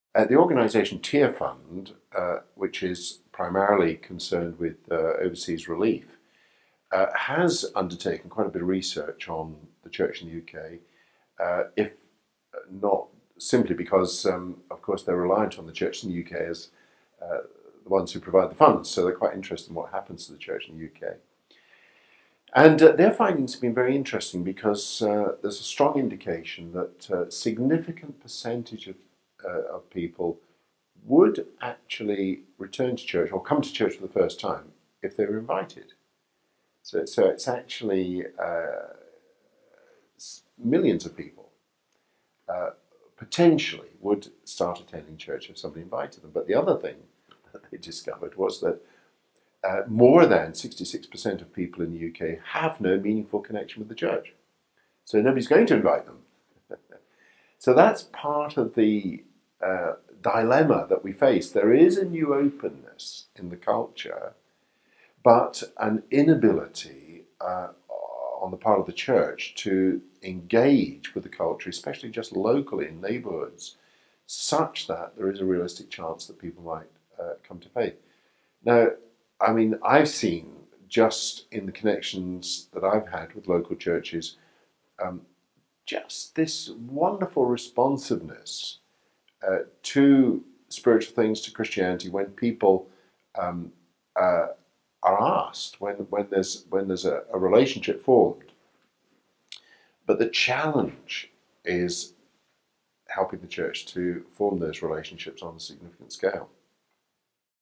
The organisation Tear Fund, which is primarily concerned with overseas relief, has undertaken quite a bit of research on the church in the UK, if not simply because, of course, they're reliant on the church in the UK as the ones who provide the funds, so they're quite interested in what happens to the church in the UK. And their findings have been very interesting because there's a strong indication that a significant percentage of people would actually return to church or come to church for the first time if they were invited. So it's actually millions of people uh, potentially would start attending church if somebody invited them. But the other thing that they discovered was that more than 66% of people in the UK have no meaningful connection with the church. So nobody's going to invite them. So that's part of the dilemma that we face. There is a new openness in the culture, but an inability on the part of the church to engage with the culture, especially just locally in neighbourhoods, such that there is a realistic chance that people might come to faith. Now, I mean, I've seen just in the connections that I've had with local churches, um, just this wonderful responsiveness to spiritual things, to Christianity, when people um, uh, are asked, when there's a relationship formed. But the challenge is helping the church to form those relationships on a significant scale.